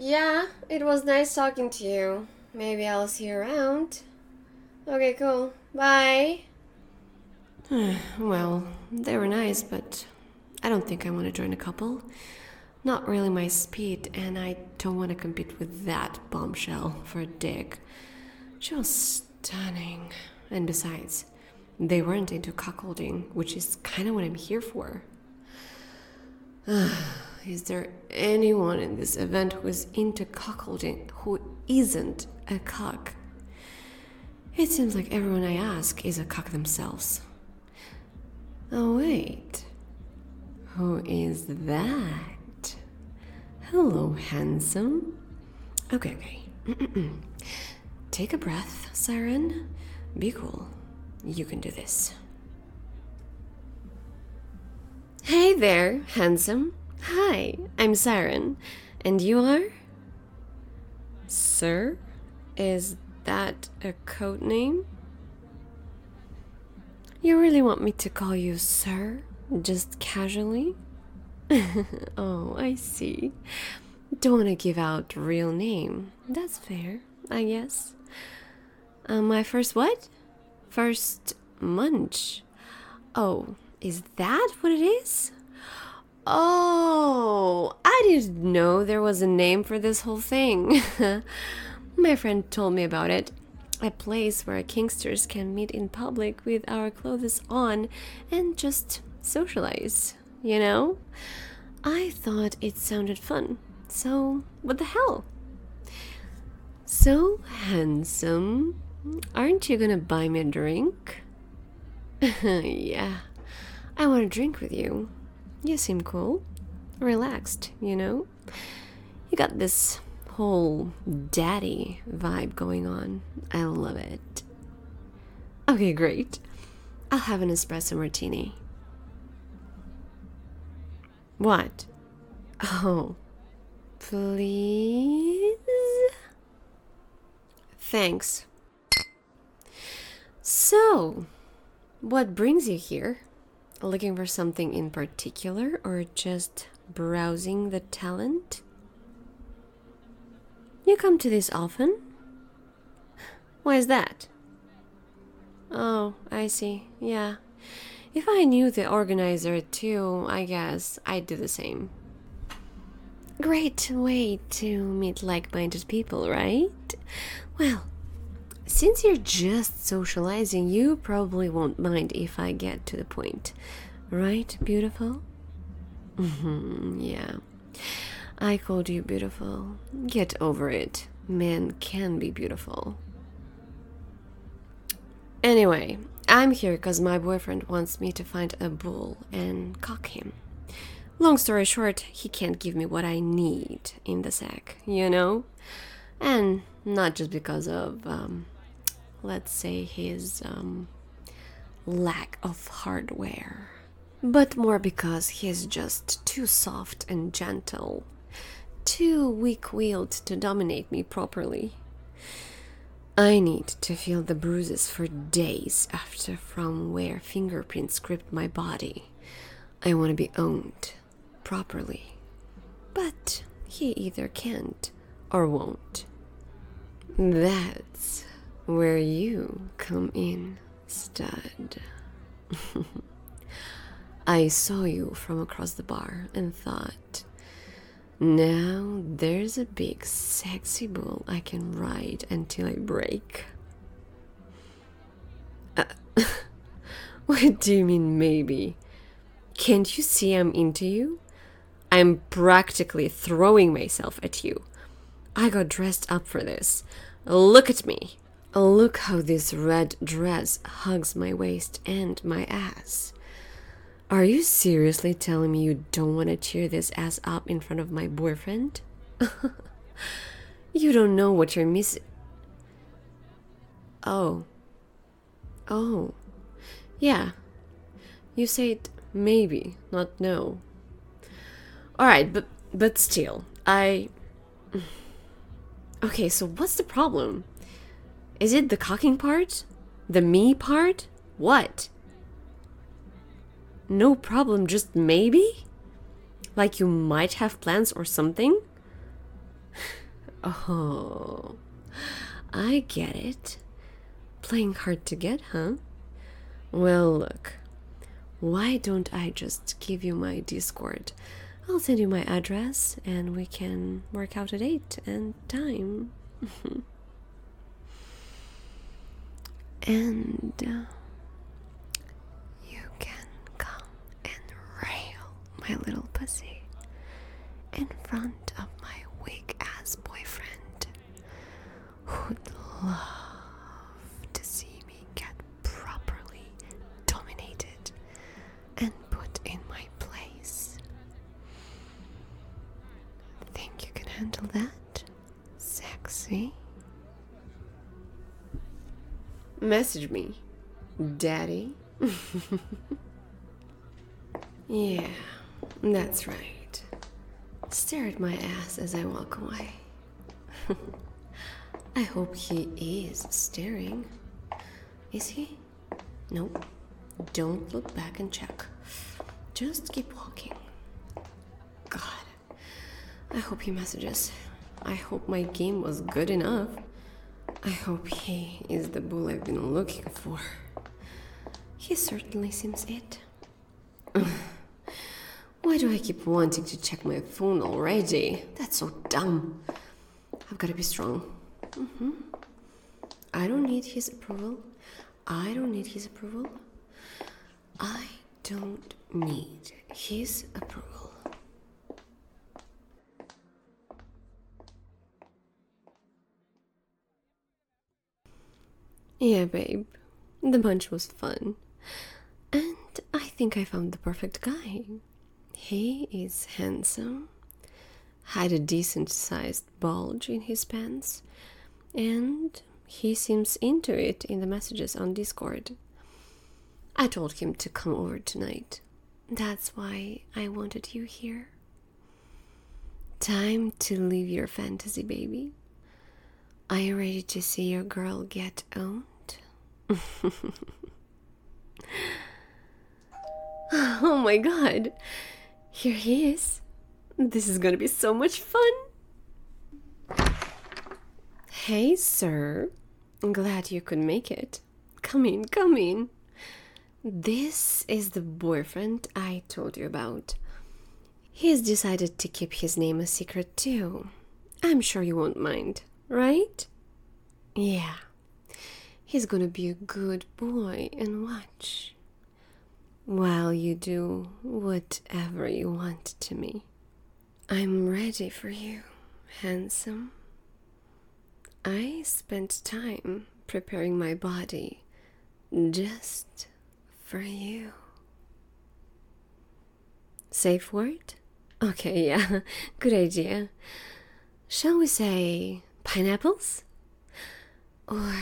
Yeah, it was nice talking to you. Maybe I'll see you around. Okay, cool. Bye. Well, they were nice, but I don't think I want to join a couple. Not really my speed, and I don't want to compete with that bombshell for a dick. She was stunning. And besides, they weren't into cuckolding, which is kind of what I'm here for. Is there anyone in this event who is into cuckolding who isn't a cuck? It seems like everyone I ask is a cuck themselves. Oh, wait. Who is that? Hello, handsome. Okay. Take a breath, Siren. Be cool. You can do this. Hey there, handsome. Hi, I'm Siren. And you are? Sir? Is that a code name? You really want me to call you sir? Just casually? Oh, I see. Don't want to give out real name. That's fair, I guess. My first what? First munch. Oh, is that what it is? Oh, I didn't know there was a name for this whole thing. My friend told me about it. A place where Kingsters can meet in public with our clothes on and just socialize, you know? I thought it sounded fun, so what the hell? So handsome. Aren't you gonna buy me a drink? Yeah, I want to drink with you. You seem cool. Relaxed, you know? You got this whole daddy vibe going on. I love it. Okay, great. I'll have an espresso martini. What? Oh, please? Thanks. So, what brings you here? Looking for something in particular or just browsing the talent? You come to this often? Why is that? Oh, I see. Yeah. If I knew the organizer too, I guess I'd do the same. Great way to meet like minded people, right? Well, since you're just socializing, you probably won't mind if I get to the point. Right, beautiful? Yeah. I called you beautiful. Get over it. Men can be beautiful. Anyway, I'm here because my boyfriend wants me to find a bull and cock him. Long story short, he can't give me what I need in the sack, you know? And not just because of, let's say, his lack of hardware, but more because he's just too soft and gentle, too weak-willed to dominate me properly. I need to feel the bruises for days after from where fingerprints gripped my body. I want to be owned properly. But he either can't or won't. That's where you come in, stud. I saw you from across the bar and thought, now there's a big sexy bull I can ride until I break. What do you mean maybe? Can't you see I'm into you? I'm practically throwing myself at you. I got dressed up for this. Look at me. Look how this red dress hugs my waist and my ass. Are you seriously telling me you don't want to cheer this ass up in front of my boyfriend? You don't know what you're missing. Oh. Oh. Yeah. You said maybe, not no. Alright, but still, Okay, so what's the problem? Is it the cocking part? The me part? What? No problem, just maybe? Like you might have plans or something? Oh, I get it. Playing hard to get, huh? Well, look, why don't I just give you my Discord? I'll send you my address and we can work out a date and time. And you can come and rail my little pussy in front of my weak ass boyfriend who'd love to see me get properly dominated and put in my place. Think you can handle that, sexy? Message me, daddy. Yeah, that's right. Stare at my ass as I walk away. I hope he is staring. Is he? Nope. Don't look back and check. Just keep walking. God, I hope he messages. I hope my game was good enough. I hope he is the bull I've been looking for. He certainly seems it. Why do I keep wanting to check my phone already? That's so dumb. I've got to be strong. I don't need his approval. I don't need his approval. I don't need his approval. Yeah, babe. The bunch was fun. And I think I found the perfect guy. He is handsome, had a decent sized bulge in his pants, and he seems into it in the messages on Discord. I told him to come over tonight. That's why I wanted you here. Time to live your fantasy, baby. Are you ready to see your girl get owned? Oh my god. Here he is. This is gonna be so much fun. Hey, sir. I'm glad you could make it. Come in, come in. This is the boyfriend I told you about. He's decided to keep his name a secret too. I'm sure you won't mind, right? Yeah. He's gonna be a good boy and watch while you do whatever you want to me. I'm ready for you, handsome. I spent time preparing my body just for you. Safe word? Okay, yeah, good idea. Shall we say pineapples? Or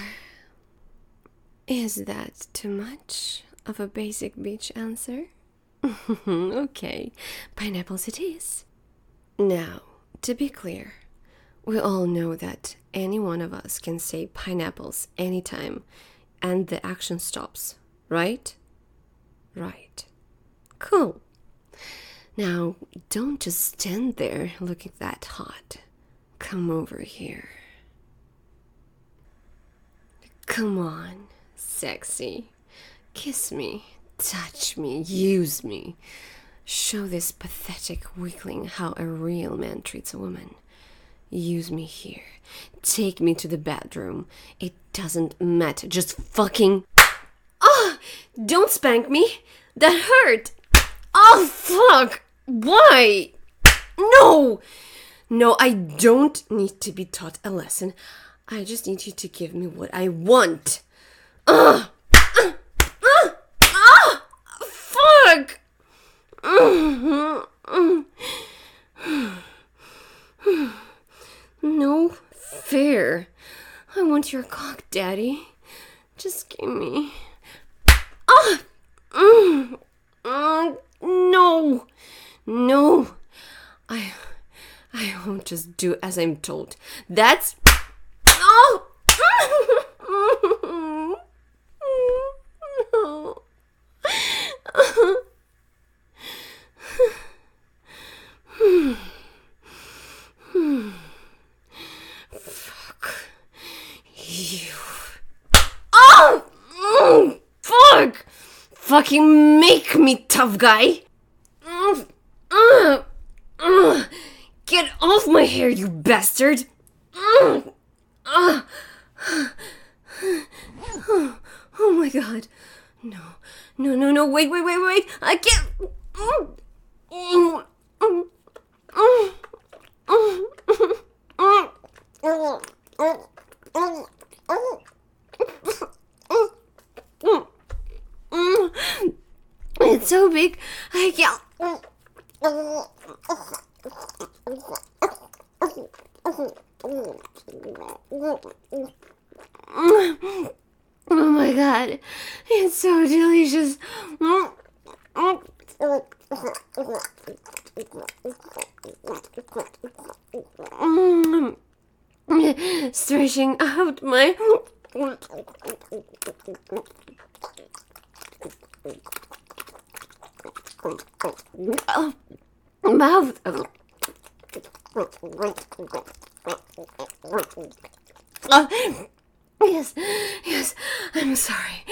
is that too much of a basic beach answer? Okay, pineapples it is. Now, to be clear, we all know that any one of us can say pineapples anytime and the action stops, right? Right. Cool. Now, don't just stand there looking that hot. Come over here. Come on, sexy. Kiss me, touch me, use me. Show this pathetic weakling how a real man treats a woman. Use me here. Take me to the bedroom. It doesn't matter. Just fucking... Ah! Don't spank me! That hurt! Oh, fuck! Why? No! No, I don't need to be taught a lesson. I just need you to give me what I want. Fuck! No fair. I want your cock, Daddy. Just give me... No. No. I won't just do as I'm told. That's... Oh! No. You. Oh! Fuck! Fucking make me, tough guy! Get off my hair, you bastard! Oh my god. No, wait. I can't. It's so big, I can't. Oh my god, it's so delicious. Stretching out my mouth. Yes, I'm sorry.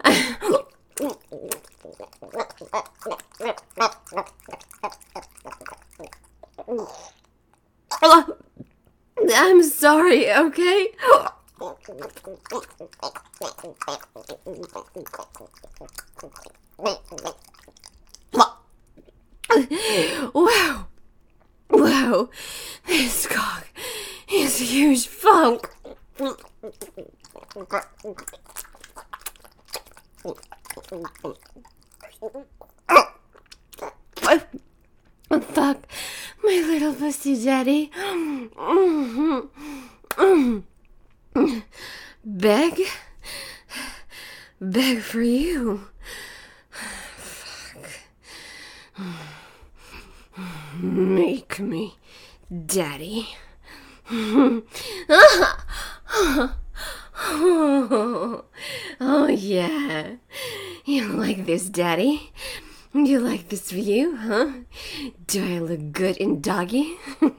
I'm sorry, okay? Wow, this cock is huge funk. Fuck, my little pussy daddy. Beg for you. Fuck. Make me, daddy. Oh yeah. You like this, daddy? You like this view, huh? Do I look good in doggy?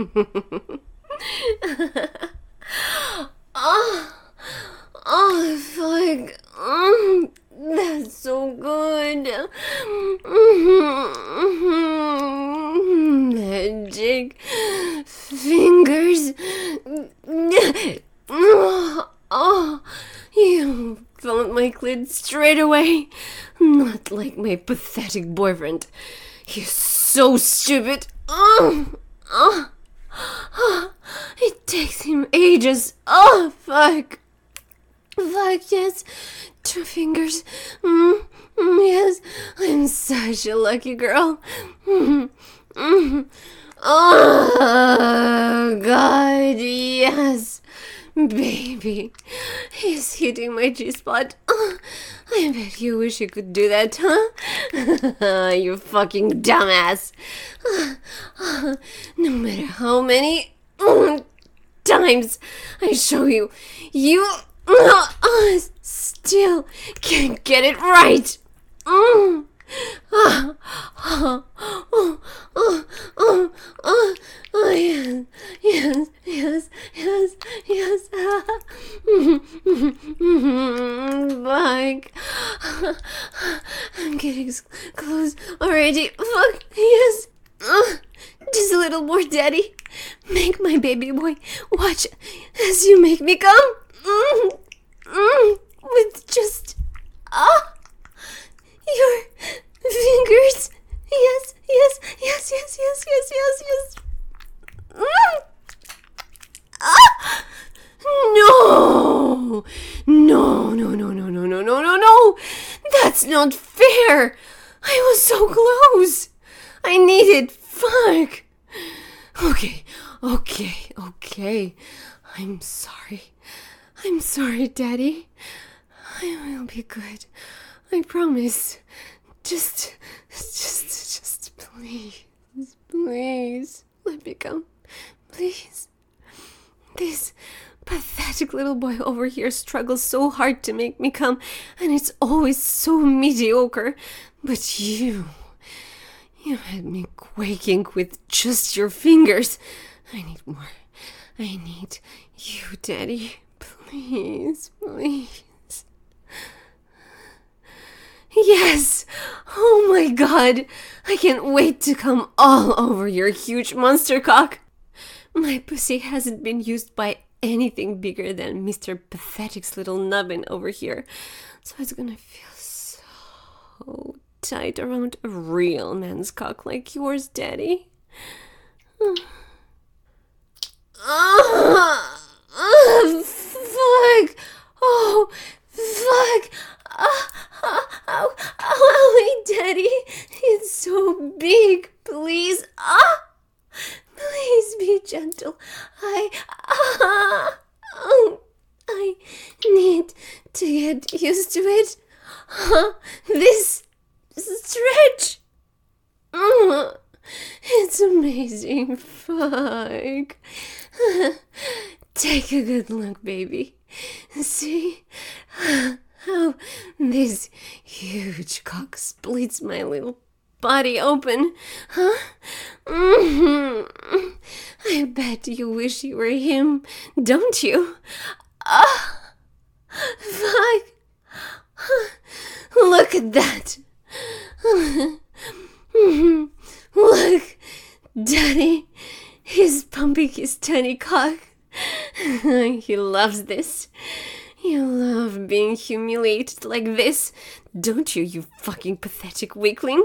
Oh, fuck. That's so good. Magic fingers. Oh, you found my clit straight away. Not like my pathetic boyfriend. He's so stupid. It takes him ages. Oh, fuck. Fuck, yes. 2 fingers. Yes. I'm such a lucky girl. Oh, God, yes. Baby, he's hitting my G-spot. I bet you wish you could do that, huh? You fucking dumbass. No matter how many times I show you, you still can't get it right. Yes. Fuck. I'm getting close already. Fuck. Yes. Just a little more, daddy. Make my baby boy watch as you make me come. With just your fingers. Yes. No. That's not fair. I was so close. I need it. Fuck. Okay. I'm sorry, Daddy. I will be good. I promise. Just please, let me come. Please. This pathetic little boy over here struggles so hard to make me come, and it's always so mediocre. But you had me quaking with just your fingers. I need more. I need you, Daddy. Please. Please, please. Yes! Oh my god! I can't wait to come all over your huge monster cock! My pussy hasn't been used by anything bigger than Mr. Pathetic's little nubbin over here, so it's gonna feel so tight around a real man's cock like yours, Daddy. Fuck! Oh, fuck! Owie, Daddy! It's so big! Please! Please be gentle. I need to get used to it. This stretch. It's amazing. Fuck. Take a good look, baby. See how this huge cock splits my little body open, huh? I bet you wish you were him, don't you? Fuck! Look at that! Look, Daddy, he's pumping his tiny cock. He loves this. You love being humiliated like this, don't you, you fucking pathetic weakling?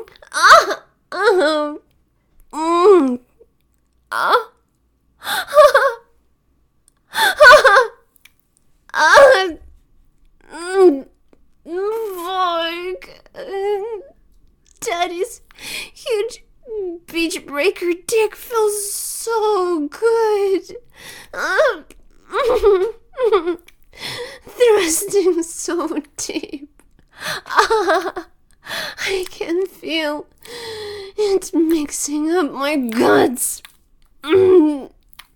Fuck. Daddy's huge beach breaker dick feels so good. Thrusting so deep. I can feel it mixing up my guts. Oh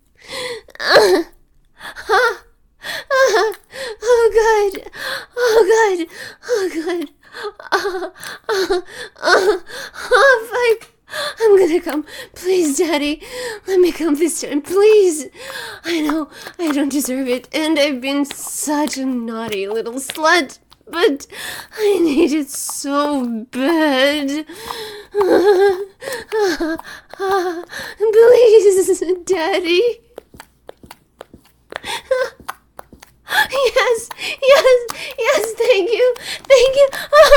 God. Oh God. Oh God. Oh fuck. I'm gonna come. Please, Daddy. Let me come this time, please. I know I don't deserve it, and I've been such a naughty little slut, but I need it so bad. Please, Daddy. Yes, yes, yes, thank you, thank you.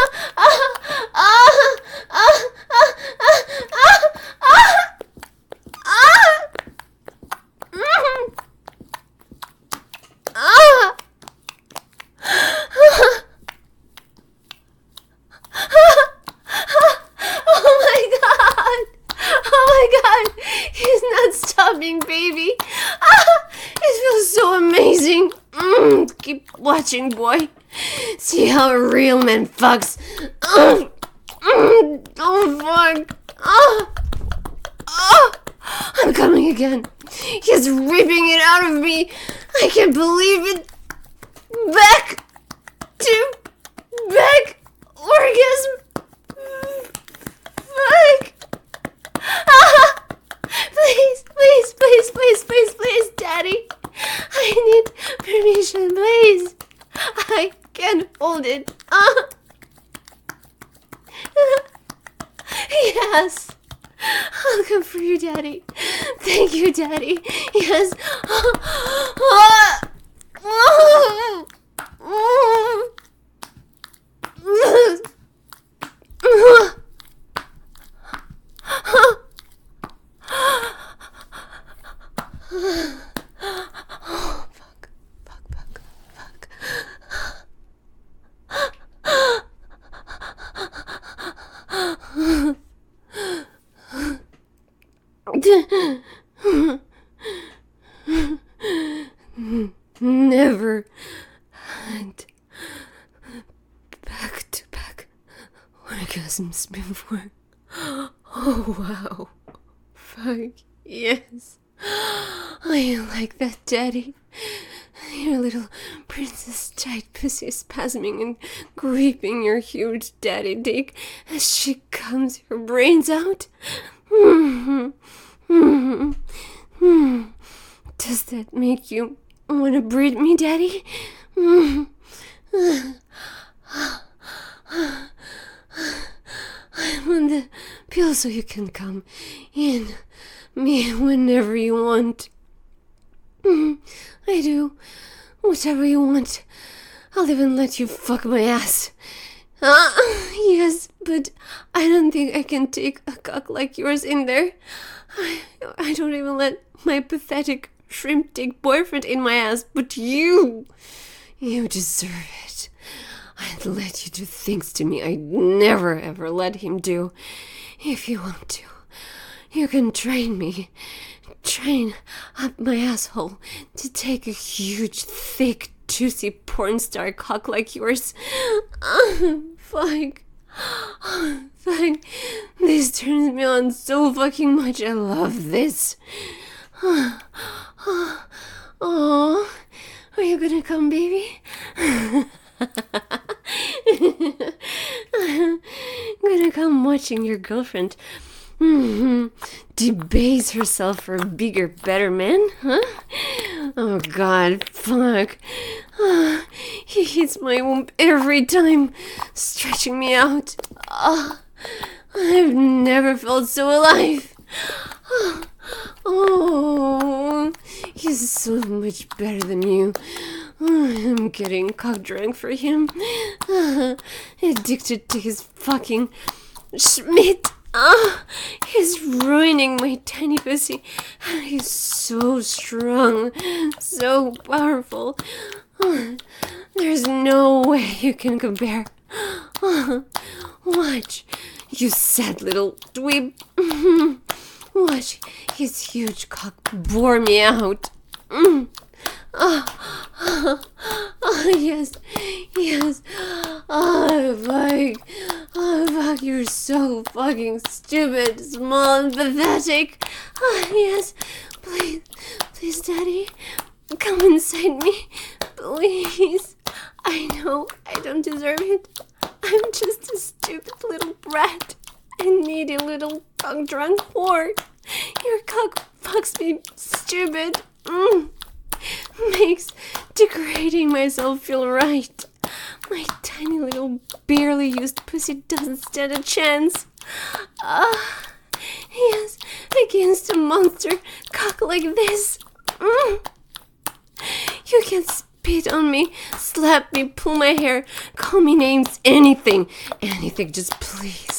He's not stopping, baby. It feels so amazing. Keep watching, boy. See how a real man fucks. Oh, fuck. I'm coming again. He's ripping it out of me. I can't believe it. Back orgasm. Fuck. Please, Daddy. I need permission, please. I can't hold it. Yes. I'll come for you, Daddy. Thank you, Daddy. Yes. Never had back-to-back orgasms before. Oh wow. Fuck yes. I like that, Daddy. Your little princess tight pussy spasming and gripping your huge daddy dick as she comes her brains out. Does that make you Wanna breed me, Daddy? I want the pill so you can come in me whenever you want. I do. Whatever you want. I'll even let you fuck my ass. Yes, but I don't think I can take a cock like yours in there. I don't even let my pathetic shrimp dick boyfriend in my ass, but you deserve it. I'd let you do things to me I'd never ever let him do. If you want to, you can train up my asshole to take a huge, thick, juicy porn star cock like yours. Fuck. Fuck. This turns me on so fucking much. I love this. Oh, are you gonna come, baby? Gonna come watching your girlfriend debase herself for a bigger, better man, huh? Oh God, fuck. He hits my womb every time, stretching me out. I've never felt so alive. Oh, he's so much better than you. I'm getting cock drunk for him. Addicted to his fucking Schmidt. He's ruining my tiny pussy. He's so strong, so powerful. There's no way you can compare. Watch, you sad little dweeb. Watch his huge cock bore me out. Yes. Oh, fuck, you're so fucking stupid, small, and pathetic. Yes. Please, Daddy, come inside me. Please. I know I don't deserve it. I'm just a stupid little brat. I need a little cock drunk whore. Your cock fucks me stupid. Makes degrading myself feel right. My tiny little barely used pussy doesn't stand a chance. Yes, against a monster cock like this. You can spit on me, slap me, pull my hair, call me names, anything. Just please,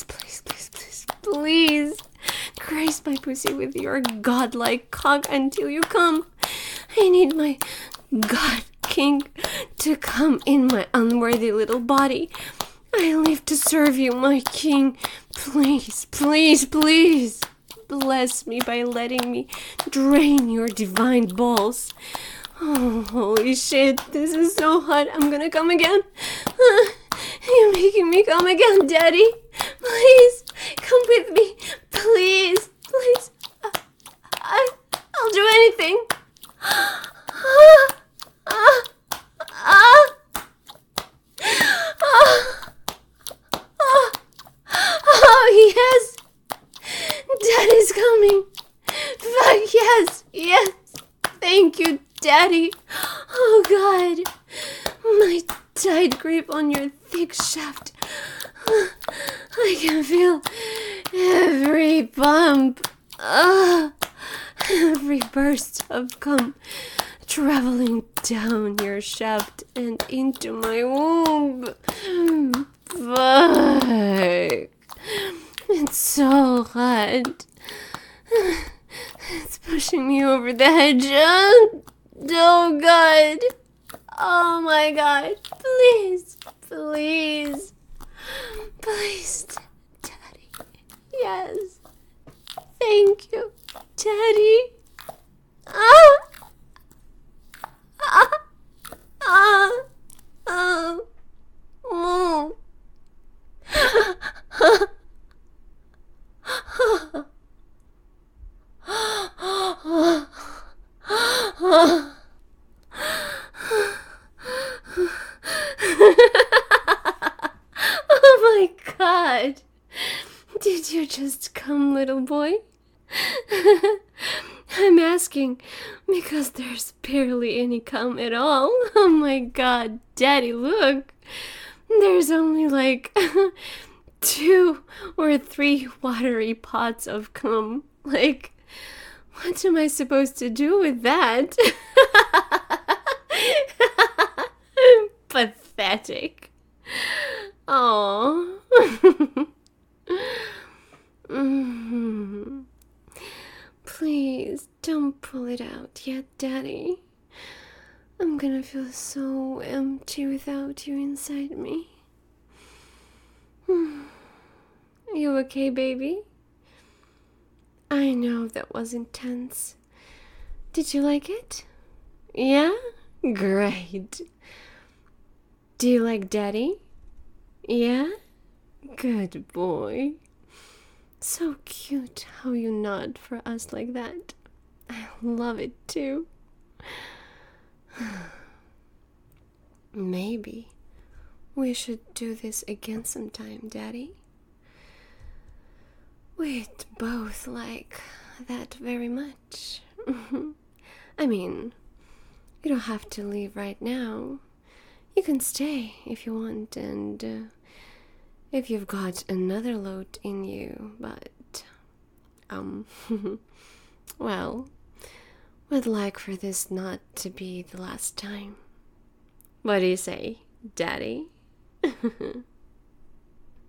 grace my pussy with your godlike cock until you come. I need my God King to come in my unworthy little body. I live to serve you, my King. Please. Bless me by letting me drain your divine balls. Oh, holy shit, this is so hot. I'm gonna come again. You're making me come again, Daddy. Please, come with me. Please. I'll do anything. Oh, yes. Daddy's coming. Fuck, yes. Thank you, Daddy. Oh, God. My tight grip on your thick shaft. I can feel every bump. Every burst of cum traveling down your shaft and into my womb. Fuck. It's so hot. It's pushing me over the edge. Oh, God. Oh, my God. Please, Daddy. Yes. Thank you, Daddy. Oh my God. Did you just come, little boy? I'm asking because there's barely any cum at all. Oh my god, Daddy, look. There's only like 2 or 3 watery pots of cum. Like, what am I supposed to do with that? Pathetic. Oh. Please don't pull it out yet, Daddy. I'm gonna feel so empty without you inside me. You okay, baby? I know that was intense. Did you like it? Yeah? Great. Do you like Daddy? Yeah? Good boy. So cute how you nod for us like that. I love it too. Maybe we should do this again sometime, Daddy. We'd both like that very much. I mean, you don't have to leave right now. You can stay if you want, and if you've got another load in you, but, well, would like for this not to be the last time. What do you say, Daddy?